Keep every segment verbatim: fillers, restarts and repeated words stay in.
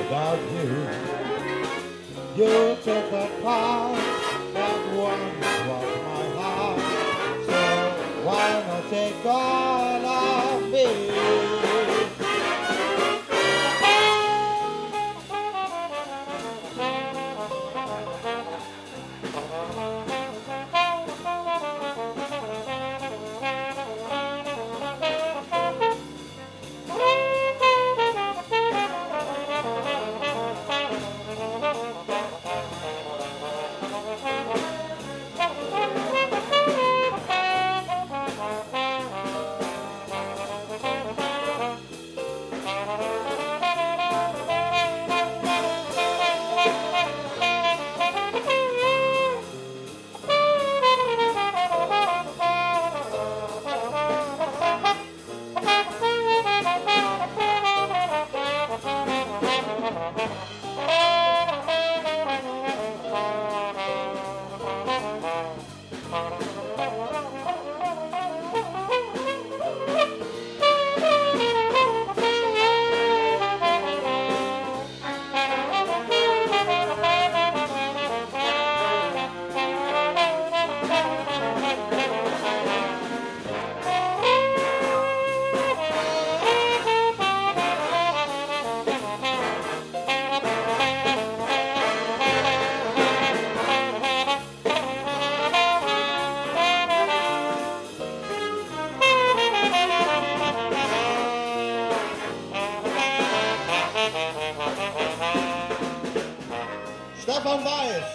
without you. You took a part that once was my heart, so why not take all of me? Stefan Weiß.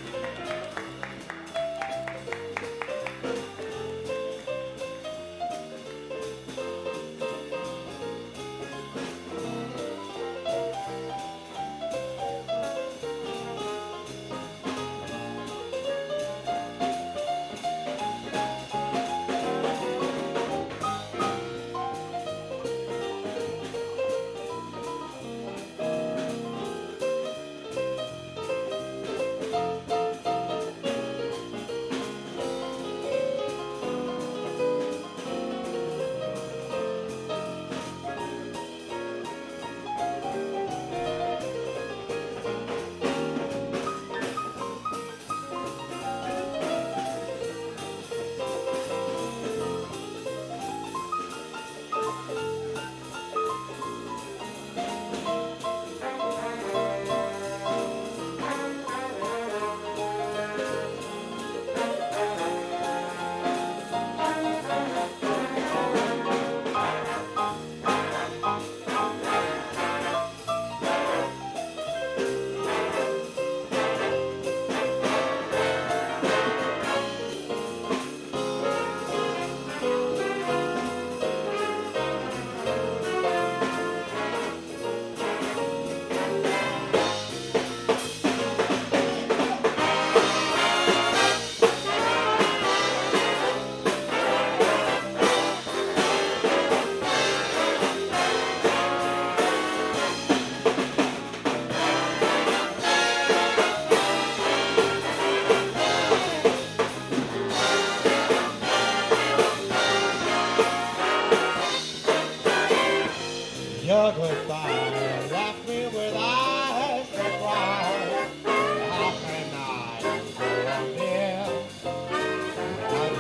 Your goodbye left me with eyes to cry. How can I go on here without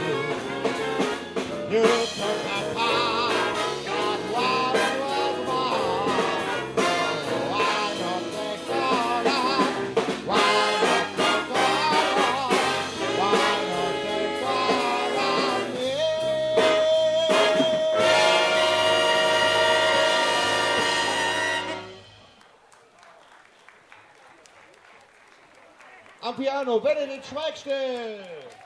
you? You took my part, that once was mine. So why not take all of? Why not take all of? Why not take all of me? Am piano, Benedikt Schweigstill.